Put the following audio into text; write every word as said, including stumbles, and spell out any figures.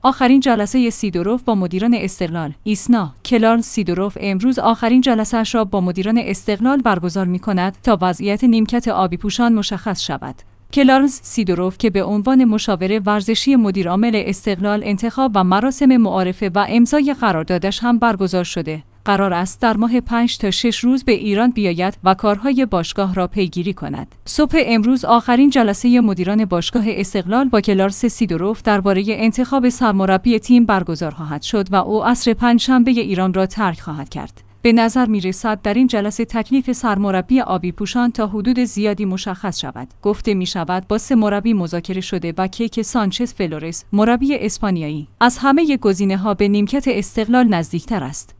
آخرین جلسه سیدوروف با مدیران استقلال. ایسنا کلارنس سیدوروف امروز آخرین جلسه‌اش را با مدیران استقلال برگزار می‌کند تا وضعیت نیمکت آبی پوشان مشخص شود. کلارنس سیدوروف که به عنوان مشاور ورزشی مدیرعامل استقلال انتخاب و مراسم معارفه و امضای قراردادش هم برگزار شده، قرار است در ماه پنج تا شش روز به ایران بیاید و کارهای باشگاه را پیگیری کند. صبح امروز آخرین جلسه مدیران باشگاه استقلال با کلارنس سیدوروف درباره انتخاب سرمربی تیم برگزار خواهد شد و او عصر پنجشنبه ایران را ترک خواهد کرد. به نظر می‌رسد در این جلسه تکلیف سرمربی آبی پوشان تا حدود زیادی مشخص شود. گفته می‌شود با سه مربی مذاکره شده و کیک سانچز فلورس، مربی اسپانیایی، از همه گزینه‌ها به نیمکت استقلال نزدیکتر است.